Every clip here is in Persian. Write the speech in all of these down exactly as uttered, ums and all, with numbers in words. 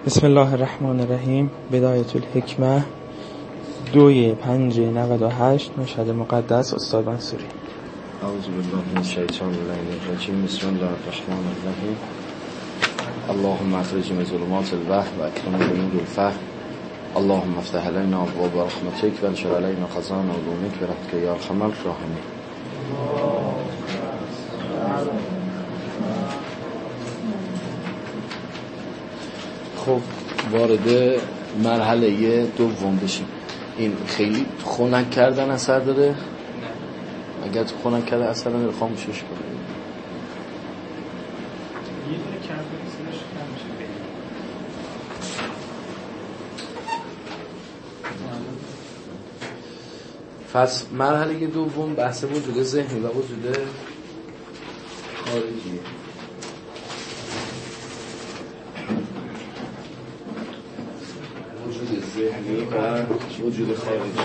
بسم الله الرحمن الرحیم. بدایت الحکمه دوی پنج نود و هشت مشهد مقدس استاد منصوری. اعوذ بالله من الشیطان الرجیم. بسم الله الرحمن الرحیم. اللهم اخرجنا من ظلمات الوهم و اکرمنا بنور الفهم. اللهم افتح علينا ابواب رحمتك وانشر علينا خزائن علومك برحمتك یا ارحم الراحمین. خب وارد مرحله دوم بشیم. این خیلی خنک کردن اثر داره؟ اگر تو خنک کردن اثر داره خاموشش کنید. یه دونه کم کنید صداش کم میشه. پس مرحله دوم بحث وجود ذهنی و وجود خارجی. وجود ذهنی و وجود خارجی.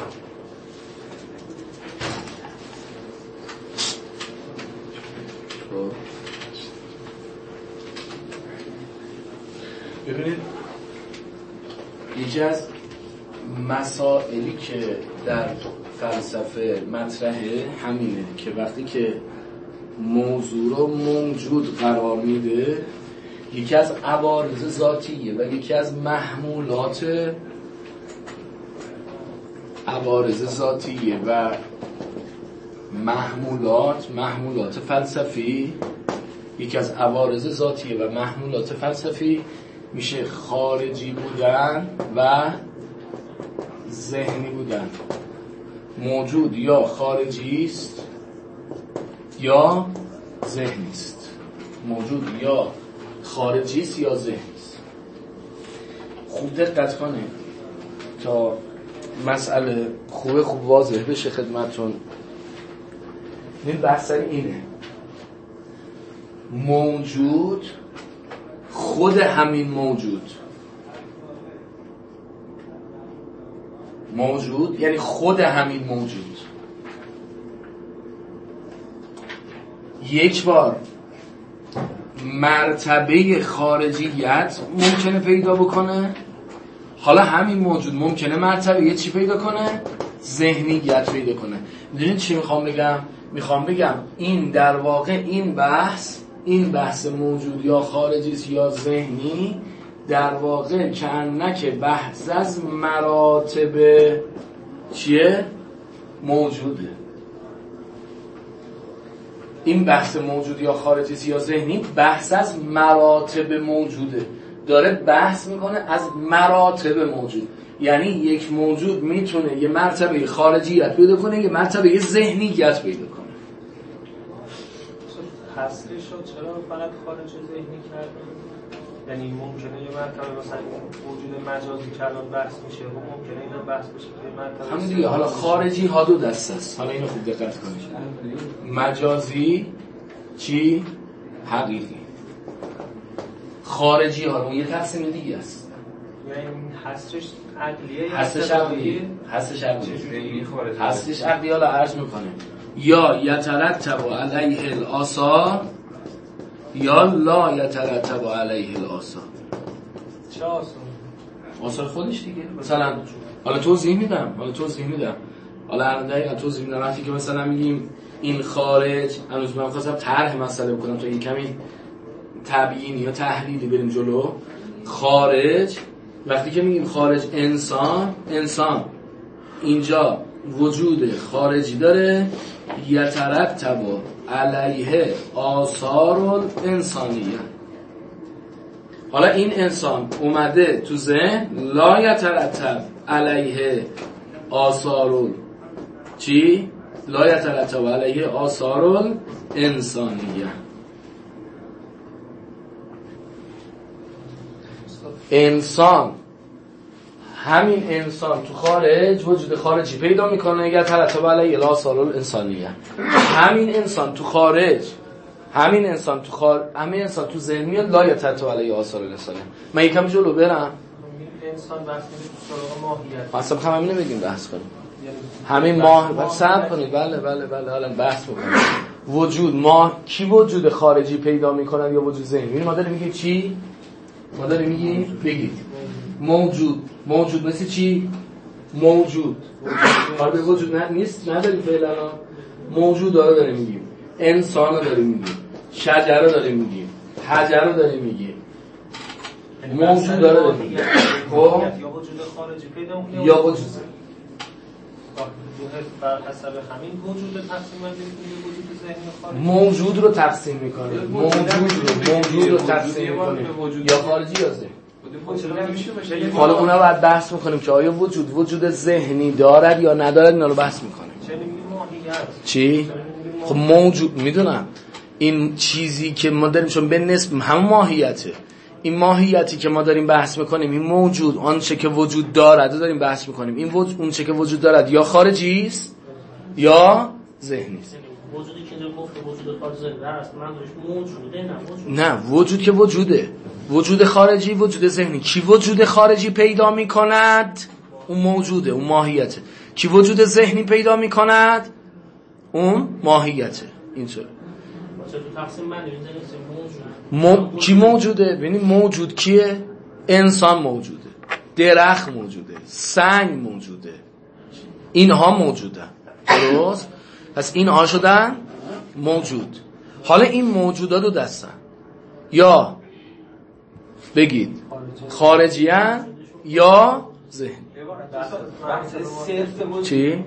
ببینید یکی از مسائلی که در فلسفه مطرحه همینه که وقتی که موضوع رو موجود قرار میده، یکی از عوارض ذاتیه و یکی از محمولات عوارض ذاتیه و محمولات محمولات فلسفی یکی از عوارض ذاتیه و محمولات فلسفی میشه خارجی بودن و ذهنی بودن. موجود یا خارجی است یا ذهنی است. موجود یا خارجی است یا ذهنی است. خوب دقت کنید تا مسئله خوب خوب واضح بشه خدمتتون. این بحث اینه: موجود خود همین موجود موجود یعنی خود همین موجود یک بار مرتبه خارجیت ممکنه پیدا بکنه. حالا همین موجود ممکنه مرتبه یه چی پیدا کنه؟ ذهنیت پیدا کنه. میدونید چی میخوام بگم؟ میخوام بگم این در واقع این بحث این بحث موجود یا خارجی یا ذهنی در واقع کانک بحث از مراتب چیه؟ موجوده. این بحث موجود یا خارجی یا ذهنی بحث از مراتب موجوده. داره بحث میکنه از مراتب موجود. یعنی یک موجود میتونه یه مرتبه خارجیت پیدا کنه، یه مرتبه ذهنیت پیدا کنه. هستش رو چرا فقط خارج ذهنی کردن؟ یعنی ممکنه یه مرتبه مثلا وجود مجازی که الان بحث میشه و ممکنه اینا بحث بشه که مرتبه همین دیگه. حالا خارجی ها دو دسته است. حالا اینو خوب دقت کنید. مجازی چی؟ حقیقی. خارجی ها اون یه تقسیم دیگه است. یعنی حسش عقلیه حسش عقلیه حسش عقلیه حسش عقلیه. حالا عرض میکنه یا یترتب علیه الآثار یا لا یترتب علیه الآثار. چه آثار؟ آثار خودش دیگه. مثلا حالا توضیح میدم حالا توضیح میدم حالا الان توضیح میدم. وقتی که مثلا میگیم این خارج، هنوز من خواستم طرح مسئله بکنم تا یه کمی تبیین یا تحلیلی بریم جلو. خارج، وقتی که میگیم خارج انسان انسان اینجا وجود خارجی داره، یترتب علیه آثار الانسانیه. حالا این انسان اومده تو ذهن، لا یترتب علیه آثار چی؟ لا یترتب علیه آثار الانسانیه. انسان، همین انسان تو خارج وجود خارجی پیدا میکنه، یا ترتب علیه آثار الانسانیه. همین انسان تو خارج همین انسان تو خارج همین انسان تو ذهن میاد، لا یترتب علیه آثار الانسانیه. من یکم جلو برم. انسان بحث میشه تو سراغ ماهیت. اصلا بخوام همین بگیم بحث کنیم. همین ماه بعد صبر کنید. بله بله بله حالا بحث بکنیم. وجود ما کی وجود خارجی پیدا میکنن یا وجود ذهنی؟ ما داریم میگیم چی؟ ما داریم میگیم بگید موجود. موجود مثل چی؟ موجود حالا به وجود نه نیست نداریم فعلا. موجود داره داریم میگیم، انسان رو داریم میگیم، شجر رو داریم میگیم، حجر رو داریم میگیم، موجود داره داریم میگیم. خب یا وجود خارجی پیدا میکنه یا وجود بر حسب همین وجود تقسیم می‌کنیم وجود ذهنی و خارجی. موجود رو تقسیم می‌کنه. موجود رو موجود رو تقسیم می‌کنه یا خارجی یا ذهنی. حالا اونا بعد بحث می‌کنیم که آیا وجود وجود ذهنی دارد یا ندارد، اینا رو بحث می‌کنیم. چی؟ خب موجود میدونم این چیزی که ما داریم چون به نسبت هم ماهیته، این ماهیتی که ما داریم بحث میکنیم، این موجود آنچه که وجود دارد داریم بحث میکنیم، این وجود اون چه که وجود دارد یا خارجی است یا ذهنی است. وجودی که گفت وجود خارجی است منظورش موجوده نه وجود. نه وجود که وجوده، وجود خارجی وجود ذهنی. کی وجود خارجی پیدا میکند؟ اون موجوده، اون ماهیته. کی وجود ذهنی پیدا میکند؟ اون ماهیته. اینطوره. واسه تو تقسیم بندی مو... کی موجوده؟ ببینید موجود کیه؟ انسان موجوده، درخت موجوده، سنگ موجوده، اینها موجودن. درست؟ پس اینها شدن موجود. حالا این موجودات دو دستن، یا بگید خارجی هن یا ذهنی. چی؟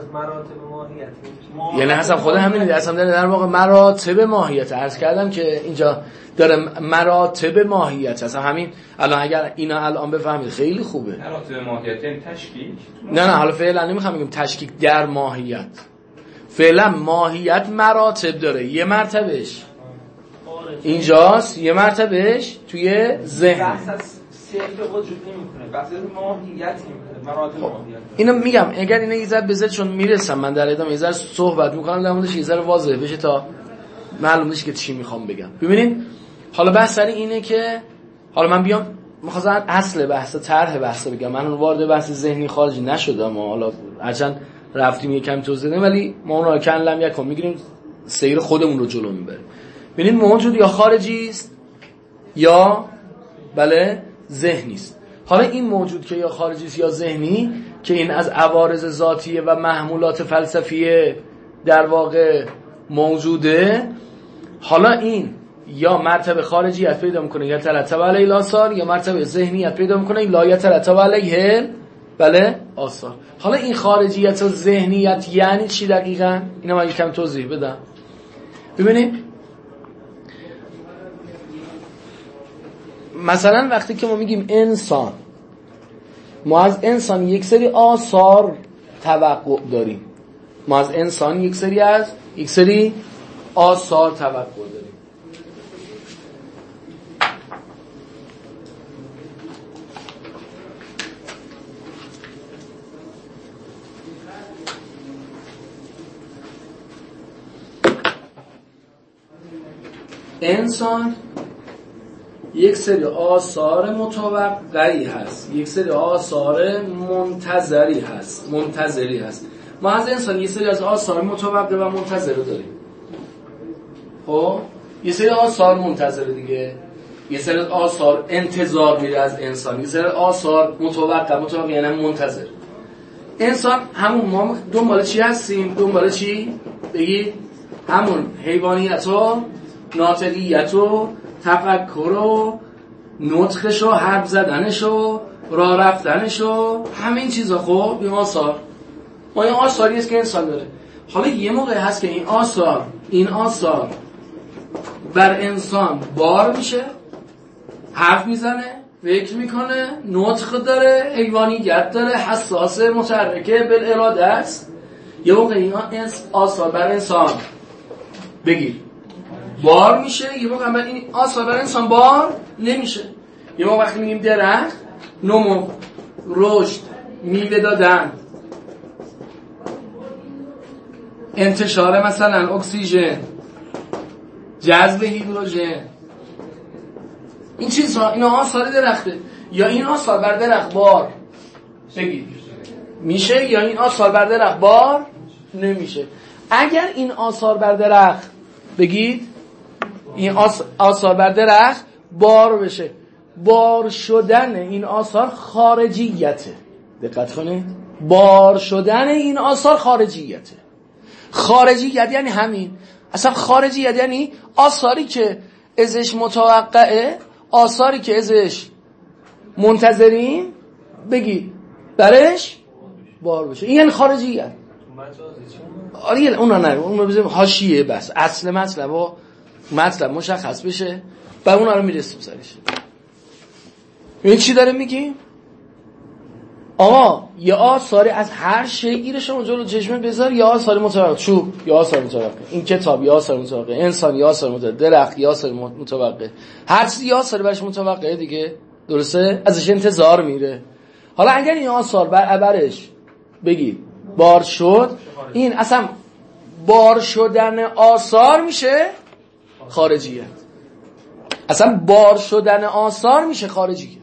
یعنی حسب خود همینه دیگه، اصلا در واقع مراتب ماهیت. عرض کردم که اینجا داره مراتب ماهیت، اصلا همین الان اگر اینا الان بفهمید خیلی خوبه. مراتب ماهیت این تشکیک؟ نه نه حالا فعلا نمیخوام بگم تشکیک در ماهیت. فعلا ماهیت مراتب داره، یه مرتبهش اینجاست، یه مرتبهش توی ذهن. صرف وجود نمیکنه، بحث ماهیت نمیکنه، مراتب ماهیت. اینو میگم اگر اینو یه ذره بذار، چون میرسم من در ادامه یه ذره صحبت میکنم در موردش، یه ذره واضح بشه تا معلوم بشه که چی میخوام بگم. ببینید حالا بحث سر اینه که حالا من بیام میخواستم اصل بحث طرح بحث بگم، من اون وارد بحث ذهنی خارجی نشدم، حالا هرچند رفتیم یکم توضیح دادیم ولی ما اون را کن لم یکم میگیریم سیر خودمون رو جلو میبریم. ببینید موجود یا خارجی است یا بله ذهنی است. حالا این موجود که یا خارجی است یا ذهنی که این از عوارض ذاتیه و محمولات فلسفیه در واقع موجوده، حالا این یا مرتبه خارجیت پیدا میکنه یا ترتب علیه الاثار، یا مرتبه ذهنیت پیدا میکنه لا یترتب علیه بله آثار. حالا این خارجیت و ذهنیت یعنی چی دقیقاً؟ اینا من یکم توضیح بدم. ببینید مثلا وقتی که ما میگیم انسان، ما از انسان یک سری آثار توقع داریم، ما از انسان یک سری از یک سری آثار توقع داریم. انسان یک سری آثار متوقعی هست، یک سری آثار منتظری هست منتظری هست ما از انسان یک سری از آثار متوقع و منتظر داریم. خب یه سری آثار منتظره دیگه، یه سری آثار انتظار میره از انسان، یه سری آثار متوقع متوقع یعنی منتظر. انسان همون ما دنبال چی هستیم؟ دنبال چی؟ بگید همون حیوانیت و ناطقیت و تفکر و نطقش و حرف زدنش و راه رفتنش و همین چیزا. خب این آثار ما این آثاری است که انسان داره. حالا یه موقع هست که این آثار این آثار بر انسان بار میشه، حرف میزنه، فکر میکنه، نطق داره، حیوانیت داره، حساس، متحرکه، بالاراده است. یه موقع این آثار بر انسان بگیر بار میشه، یه موقع این آثار بر انسان بار نمیشه. یه موقع وقتی میگیم درخت نمو، رشد، میوه دادن، انتشار مثلا اکسیژن، جذب هیدروژن، این چیزها اینا آثار درخته. یا این آثار بر درخت بار بگید میشه یا این آثار بر درخت بار نمیشه. اگر این آثار بر درخت بگید این آثار بر درخت بار بشه، بار شدن این آثار خارجیته. دقت کنید، بار شدن این آثار خارجیته. خارجیت یعنی همین، اصلا خارجیت یعنی آثاری که ازش متوقعه، آثاری که ازش منتظریم بگی برش بار بشه، این یعنی خارجیت. آره اونا نه، اون بزنیم حاشیه بس، اصل مطلب و مطلب مشخص بشه و اونا رو میرسیم سرش. این چی داره میگیم؟ آقا یه آثاری از هر شیئی رو شما جلو چشمت بذار، یا آثار متوقع چوب، یا آثار متوقع این کتاب، یا آثار متوقع انسان، یا آثار متوقع درخت، یا آثار متوقع هر چیزی، یا آثار برش متوقعه دیگه، درسته؟ ازش انتظار میره. حالا اگر این آثار بر برش بگید بار شد، این اصلا بار شدن آثار میشه خارجیت. اصلا بار شدن آثار میشه خارجیت.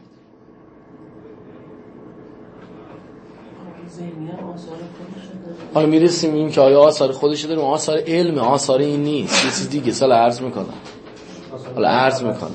حالا میرسیم این که آیا آثار خودش داره، آثار علم، آثار این نیست، یه چیز دیگه. سال عرض میکنم، حالا عرض میکنم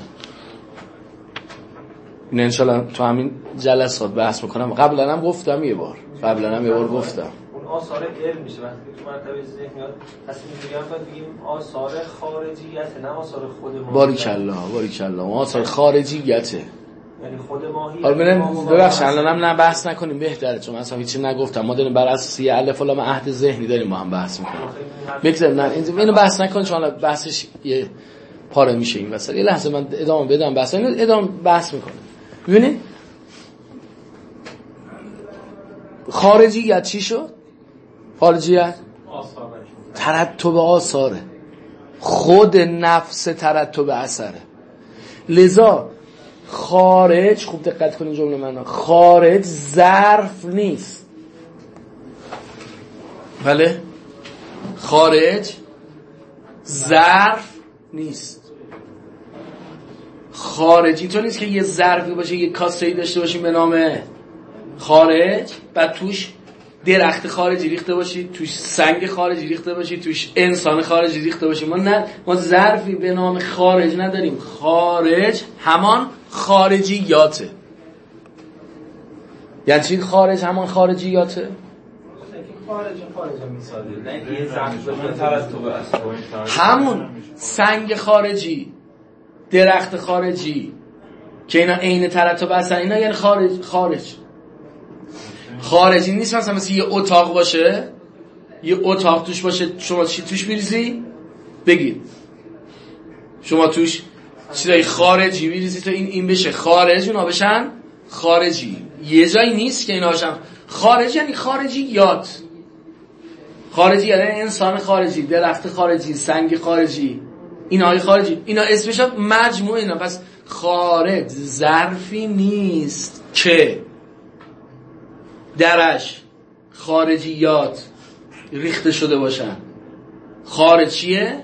این انشالله تو همین جلسات بحث میکنم. قبلا هم گفتم یه بار، قبلا هم یه بار گفتم اون آثار علم میشه وقتی تو مرتبه ذهنیات تصمیم میگیرن باید بگیم آثار خارجیت، نه آثار خود ما. باریکالله باریکالله آثار خارجیته، یعنی خود ماهی. حالا ببینم ببخشید الانم نه بحث نکنیم بهتره، چون اصلا هیچی نگفتم. ما داریم بر اساس یه الف لام عهد ذهنی داریم با هم بحث میکنیم. بگذاریم نه اینو بحث نکنیم چون بحثش یه پاره میشه این وسط. یه لحظه من ادامه بدم بحث، اینو ادامه بحث میکنم. ببینید خارجیت چی شد؟ خارجیت ترتب آثاره، خود نفس ترتب اثره. لذا خارج، خوب دقت کنین جمله من، خارج ظرف نیست. بله خارج ظرف نیست. خارجی تو نیست که یه ظرفی باشه، یه کاسه‌ای داشته باشیم به نام خارج، بعد توش درخت خارجی ریخته باشی، توش سنگ خارجی ریخته باشی، توش انسان خارجی ریخته باشی. ما نه، ما ظرفی به نام خارج نداریم. خارج همان خارجیاته. یعنی چی خارج همان خارجیاته؟ خارج خارج مثالی نه یه ظرف ترتب اصلا همون سنگ خارجی، درخت خارجی که اینا عین ترتب اصلا، اینا یعنی خارج. خارج خارجی نیست مثلا مثل یه اتاق باشه، یه اتاق توش باشه، شما چی توش میریزی؟ بگید شما توش چیزای خارجی میریزی تا این این بشه خارج، اونا بشن خارجی. یه جایی نیست که اینا باشن خارج. یعنی خارجی یاد خارجی یعنی انسان خارجی، درخت خارجی، سنگ خارجی، اینهای خارجی، اینا اسمش مجموعه اینا. پس خارج ظرفی نیست که درش خارجیات ریخته شده باشن. خارجیه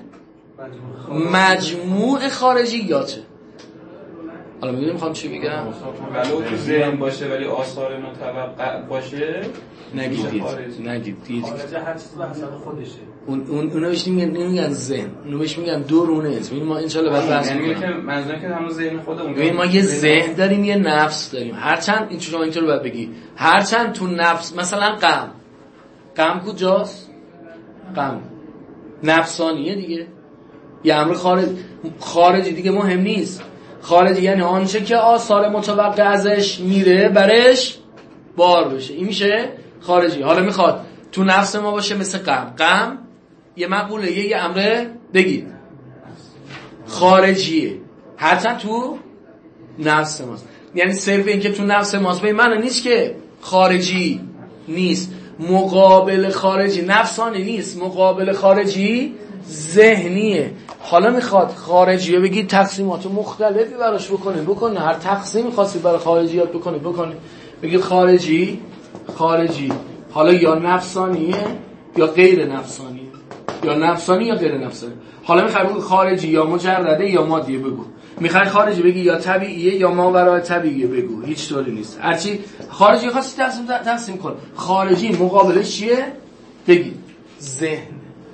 مجموع خارجیاته. حالا میدونیم میخوام چی بگم؟ ولو تو ذهن باشه ولی آثار متوقع باشه نگید نگید دید خارج هر چیز به حسب خودشه. اون اون اونو بهش نمیگن ذهن، اونو بهش میگن درونه. ببین ما ان شاء الله بعد بحث می‌کنیم که منظورم که همون ذهن خودمون. ببین ما یه ذهن داریم، یه نفس داریم. هرچند این شما اینطور باید بگی، هرچند تو نفس مثلا غم، غم کجاست؟ غم نفسانیه دیگه، یه امر خارج خارجی دیگه مهم نیست. خارجی یعنی آنچه که آثار متوقع ازش میره برش بار بشه، این میشه خارجی. حالا میخواد تو نفس ما باشه مثل غم، غم یه مقوله، یه, یه امره بگید خارجیه، حتی تو نفس ماست. یعنی صرف این که تو نفس ماست به این معنی نیست که خارجی نیست. مقابل خارجی نفسانی نیست، مقابل خارجی ذهنیه. حالا میخواد خارجی رو بگید تقسیمات مختلفی براش بکنه بکنه هر تقسیمی خاصی برای خارجیات بکنه بکنه بگید خارجی خارجی حالا یا نفسانیه یا غیر نفسانیه، یا نفسانی یا غیر نفسانی. حالا میخوای بگو خارجی یا مجرده یا مادیه بگو. میخوای خارجی بگی یا طبیعیه یا ماورای طبیعیه بگو، هیچ طوری نیست. هرچی خارجی خواستی تقسیم تقسیم کن. خارجی مقابلش چیه؟ بگید ذهن.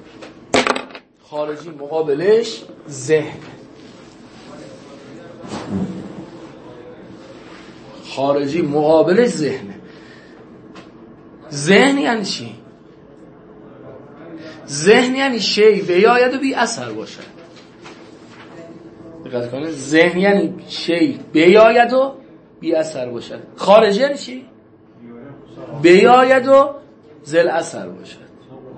خارجی مقابلش ذهن. خارجی مقابلش ذهنه. ذهن یعنی چی؟ ذهن یعنی شی بیاید و بی اثر باشد. دقت کنید، ذهن یعنی شی بیاید و بی اثر باشد. خارجی یعنی چی؟ بیاید و ذل اثر باشد.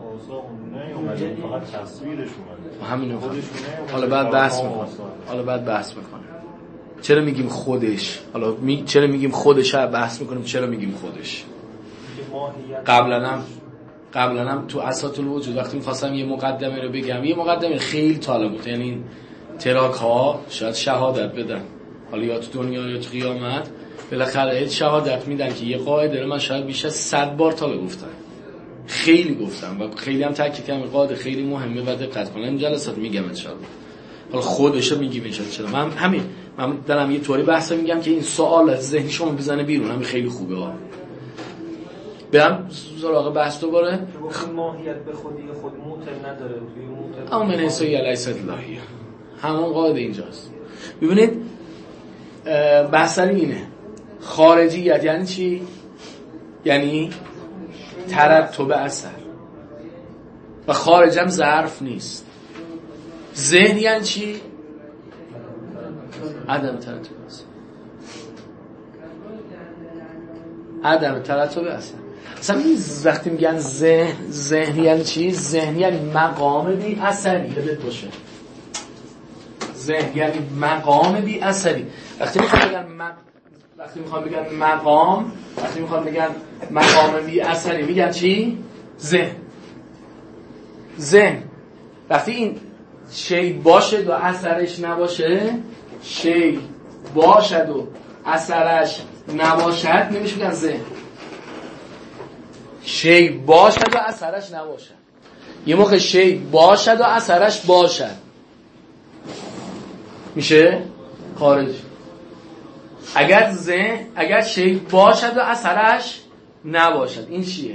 فقط تصویرش اومده. همینو حالا بعد بحث میکنه. حالا بعد بحث میکنه. چرا میگیم خودش؟ حالا می... چرا میگیم خودش؟ بحث میکنیم چرا میگیم خودش. قبلا هم قبلا هم تو اساس الوجود وقتی می‌خواستم یه مقدمه رو بگم، یه مقدمه خیلی طالب بود، یعنی تراک ها شاید شهادت بدن، حالا یا تو دنیا یا تو قیامت بالاخره شهادت میدن که یه قاعده رو من شاید بیش از صد بار تا گفتم، خیلی گفتم و خیلی هم تاکید کردم قاعده خیلی مهمه و دقت کنم. این جلسات میگم ان شاء الله. حالا خودشو میگیم ان شاء الله. چرا من همین من دارم یه طوری بحث میگم که این سوال از ذهن شما بزنه بیرون، همین خیلی خوبه. ها برم سراغ بحث دوباره. ماهیت به خودی خود موتر نداره، توی موتر اما من ایسایی علیه اللهی همون قاعده اینجاست. ببینید بحث اینه، خارجیت یعنی چی؟ یعنی ترتب اثر و خارجم ظرف نیست. ذهن یعنی چی؟ عدم ترتب اثر. عدم ترتب اثر. اصلا این وقتی میگن ذهن، ذهن یعنی چی؟ ذهن یعنی مقام بی اثری. یادت باشه ذهن یعنی مقام بی اثری. وقتی میخوام بگن م... وقتی میخوام بگن مقام، وقتی میخوام بگن مقام بی اثری میگن چی؟ ذهن. ذهن وقتی این شی باشد و اثرش نباشه، شی باشد و اثرش نباشد نمیشه بگن ذهن. شی باشد و اثرش نباشد. یه موقع شی باشد و اثرش باشد میشه خارج. اگر ذهن، اگر شی باشد و اثرش نباشد، این چیه؟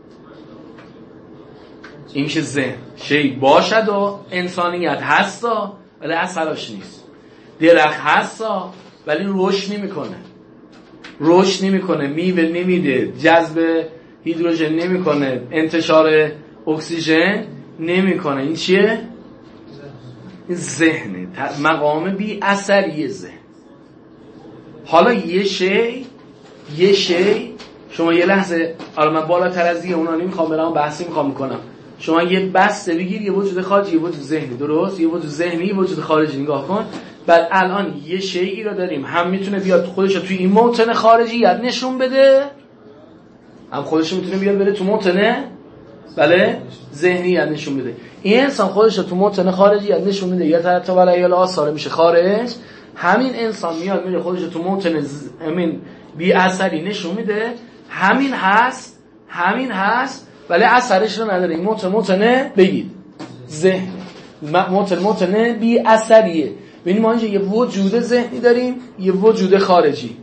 این میشه ذهن. شی باشد و انسانیت هستا ولی اثرش نیست. درخت هستا ولی رشد نمیکنه، رشد نمیکنه، میوه نمیده، جذب هیدروژن نمیکنه، انتشار اکسیژن نمیکنه. این چیه؟ این ذهنه، مقام بی اثری ذهن. حالا یه شی یه شی شما یه لحظه، حالا من بالاتر از دیگه اونا نمیخوام برام بحثی میخوام میکنم، شما یه بسته بگیر، یه وجود خارجی، یه وجود ذهنی، درست؟ یه وجود ذهنی، یه وجود خارجی. نگاه کن، بعد الان یه شیئی رو داریم، هم میتونه بیاد خودش رو توی این موطن خارجیت نشون بده، هم خودش میتونه بیاد بره تو موطن بله ذهنیت نشون بده. این انسان خودش رو تو موطن خارجیت نشون میده، یا ترتب علیه آثار میشه خارج. همین انسان میاد میره خودش رو تو موطن همین بی اثری نشون میده، همین هست، همین هست ولی اثرش رو نداره. این موطن موطنه بگید ذهن، موطن موطنه بی اثریه. ببینید ما اینجا یه وجود ذهنی داریم، یه وجود خارجی.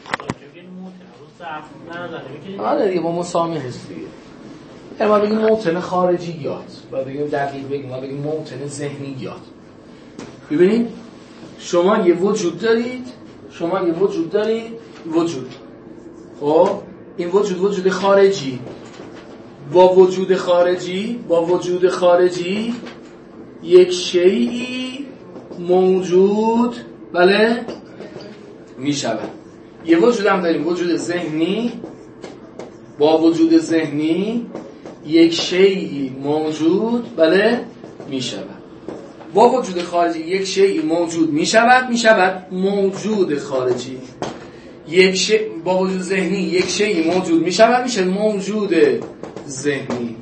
آره دیگه با مسامی هست دیگه. یعنی ما بگیم موطن خارجی یاد، با بگیم دقیق بگیم ما بگیم موطن ذهنی یاد. ببینید شما یه وجود دارید، شما یه وجود دارید، وجود. خب این وجود وجود خارجی، با وجود خارجی با وجود خارجی یک شیئی موجود بله می شود. یه وجود هم داریم، وجود ذهنی، با وجود ذهنی یک شیئی موجود بله می شود. با وجود خارجی یک شیئی موجود می شود، می شود موجود خارجی. یک شی با وجود ذهنی یک شیئی موجود می شود، میشه موجود ذهنی.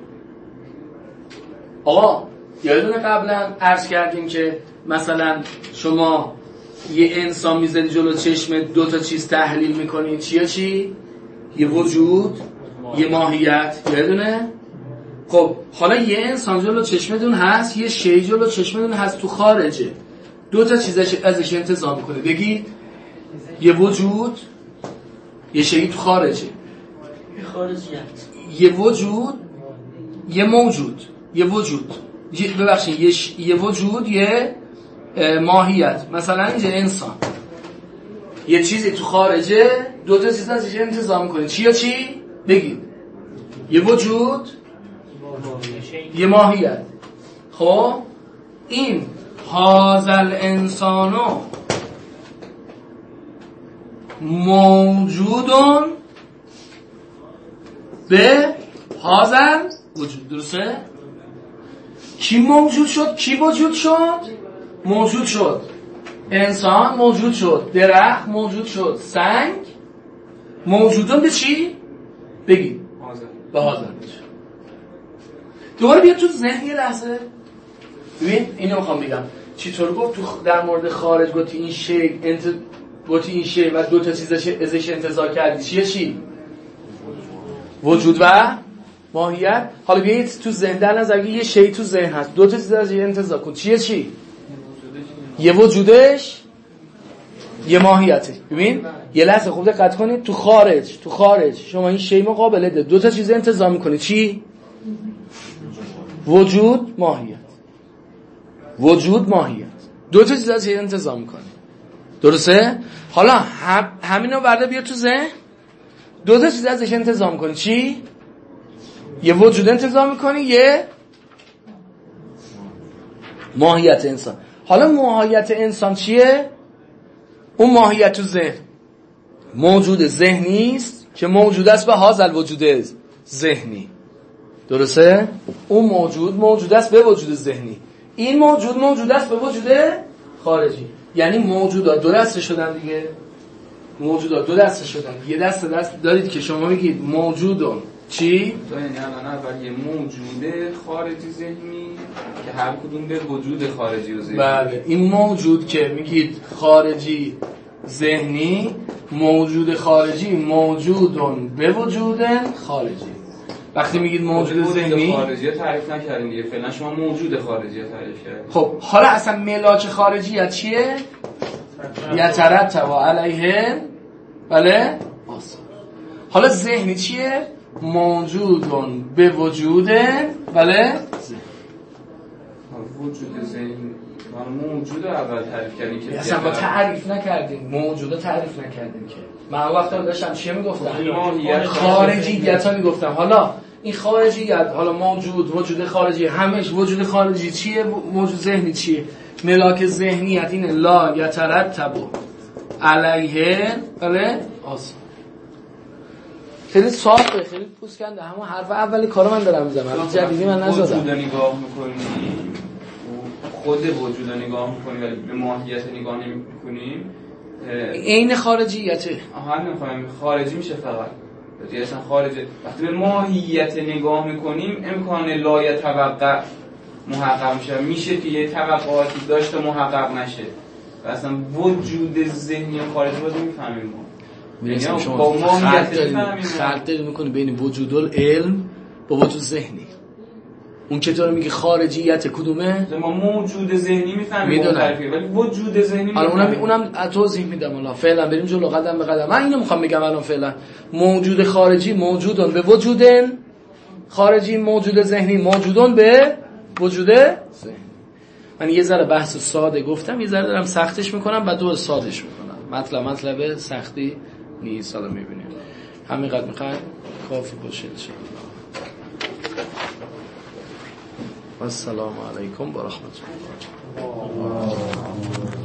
آقا یادتونه قبلا عرض کردیم که مثلا شما یه انسان میذاری جلو چشم، دو تا چیز تحلیل میکنی، چی یا چی؟ یه وجود، یه ماهیت. یادتونه؟ خب حالا یه انسان جلو چشمتون هست، یه شی جلو چشمتون هست تو خارجه، دو تا چیزش ازش انتظار میکنه. بگید یه وجود، یه شی تو خارجه، یه وجود، یه موجود، یه وجود ببخشید یه, ش... یه وجود، یه ماهیت. مثلا اینجا انسان، یه چیزی تو خارجه، دو تا چیز ازش انتزاع میکنه. چی یا چی؟ بگید. یه وجود، یه ماهیت. خب این هازل انسانو موجودون به هازل وجود. درسته؟ کی موجود شد؟ کی وجود شد؟ موجود شد. انسان موجود شد، درخت موجود شد، سنگ موجودون به چی؟ بگید. به هازل. دوباره بیا تو ذهن یه لحظه. ببین اینو میخوام بگم چطور گفت تو در مورد خارج گفتی این شی انت گفتی این شی و دو تا چیزش ازش انتزاع کردی. چیه چی؟ وجود و ماهیت. حالا بیایید تو ذهن در نظر یه شی تو ذهن هست، دو تا چیز ازش انتزاع کن. چیه چی؟ یه وجودش، یه ماهیته. ببین یه لحظه خوب دقت کنید، تو خارج تو خارج شما این شی مقابله ده دو تا چیز انتزاع میکنه. چی؟ وجود ماهیت. وجود ماهیت دو تا چیز ازش انتزاع میکنه. درسته؟ حالا هم همینو برده بیا تو ذهن، دو تا چیز ازش انتزاع میکنه. چی؟ یه وجود انتزاع میکنه، یه ماهیت انسان. حالا ماهیت انسان چیه؟ اون ماهیت تو ذهن موجود ذهنی است که موجود است به هازل وجود ذهنی. درسته؟ اون موجود موجود است به وجود ذهنی. این موجود موجود است به وجود خارجی. یعنی موجودات دو دسته شدن دیگه. موجودات دو دسته شدن. یه دسته دست دارید که شما میگید موجودون چی؟ تو یعنی الان اول یه موجود خارجی ذهنی که هر کدوم به وجود خارجی و ذهنی. بله این موجود که میگید خارجی ذهنی، موجود خارجی موجودون به وجود خارجی. وقتی میگید موجود ذهنی خارجی تعریف نکردیم دیگه، فعلا شما موجود خارجی تعریف کردید. خب حالا اصلا ملاک خارجی چیه؟ یترتب علیه بله آثار. حالا ذهنی چیه؟ موجودون به وجود بله وجود ذهنی. موجود اول تعریف کردیم که اصلا با تعریف نکردیم، موجودا تعریف نکردیم که من وقتا داشتم چیه میگفتم؟ خارجیت ها میگفتم. حالا این خارجیت، حالا موجود وجود خارجی، همش وجود خارجی چیه؟ موجود ذهنی چیه؟ ملاک ذهنیت اینه لا یترتب علیه بله آثار. خیلی صافه، خیلی پوست کنده، همون حرف اولی کارو من دارم میزنم، جدیدی من نزدم. وجود نگاه میکنی، خود وجود نگاه میکنی ولی به ماهیت نگاه نمیکنیم. عین خارجیته. آها نمیخوام خارجی میشه فقط. یعنی اصلا خارجه. وقتی به ماهیت نگاه میکنیم امکان لا یتوقع محقق میشه. میشه که یه توقعاتی داشته محقق نشه. و اصلا وجود ذهنی خارجی رو میفهمیم ما. میرسیم شما با ماهیت فرق داری میکنه بین وجود العلم با وجود ذهنی. اون که تو میگه خارجیت کدومه؟ ما موجود ذهنی میفهمیم ولی وجود ذهنی حالا اونم اونم توضیح میدم. حالا فعلا بریم جلو قدم به قدم. من اینو میخوام بگم الان فعلا موجود خارجی موجودون به وجودن خارجی، موجود ذهنی موجودون به وجود ذهنی. من یه ذره بحث ساده گفتم، یه ذره دارم سختش میکنم بعد دوباره سادهش میکنم. مطلب مطلب سختی نیست. حالا میبینیم همینقدر میخواد کافی باشه ان شاء الله. السلام علیکم و رحمت الله.